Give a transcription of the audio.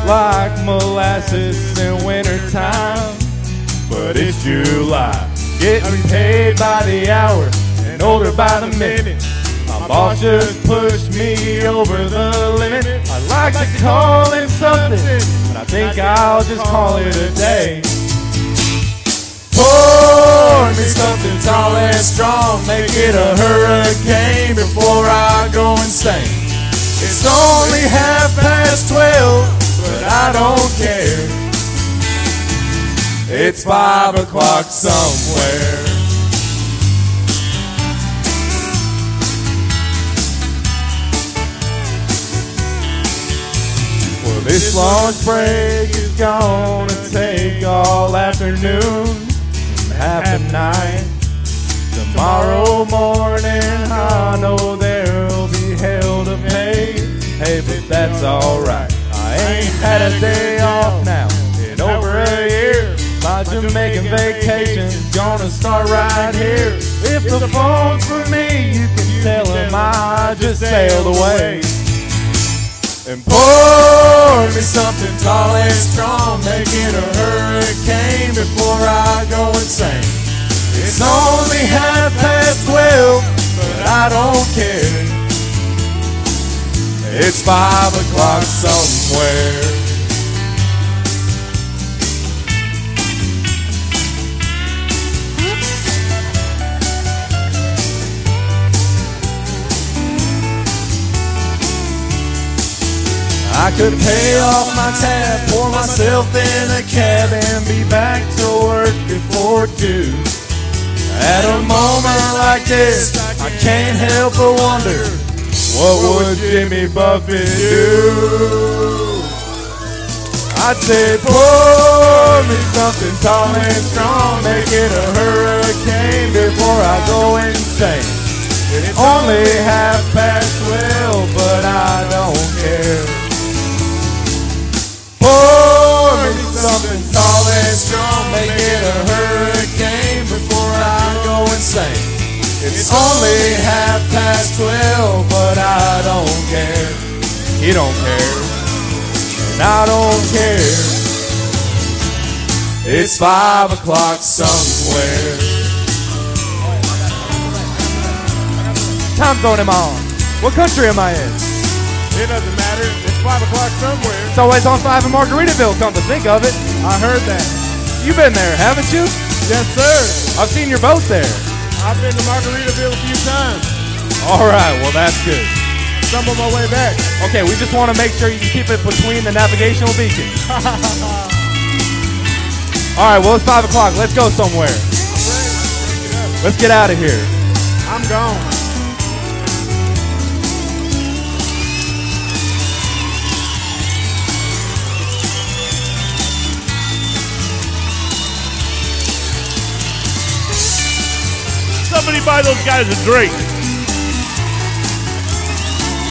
like molasses in wintertime. But it's July, getting paid by the hour and older by the minute. My boss just pushed me over the limit. I'd like to call him something, but I think I'll just call it a day. Pour me something tall and strong, make it a hurricane before I go insane. It's only 12:30, but I don't care. It's 5 o'clock somewhere. Well, this lunch break is gonna take all afternoon, half the night. Tomorrow morning I know there'll be hell to pay. Hey, but that's alright. I ain't had a day off now in over a year. My Jamaican vacation's gonna start right here. If the phone's for me, you can tell him I just sailed away. And pour me something tall and strong, make it a hurricane before I go insane. It's only 12:30, but I don't care. It's 5 o'clock somewhere. I could pay off my tab, pour myself in a cab, and be back to work before 2. At a moment like this, I can't help but wonder, what would Jimmy Buffett do? I'd say, pour me something tall and strong, make it a hurricane before I go insane. It's only 12:30, but I don't care. Pour me something tall and strong, make it a hurricane before I go insane. It's only 12:30, but I don't care. He don't care, and I don't care. It's 5 o'clock somewhere. Time zone am I on? What country am I in? It doesn't matter. It's 5 o'clock somewhere. It's always on 5 in Margaritaville, come to think of it. I heard that. You've been there, haven't you? Yes, sir. I've seen your boat there. I've been to Margaritaville a few times. All right, well, that's good. Stumbled my way back. Okay, we just want to make sure you keep it between the navigational beacons. All right, well, it's 5 o'clock. Let's go somewhere. I'm ready. Let's get out of here. I'm gone. Somebody buy those guys a drink.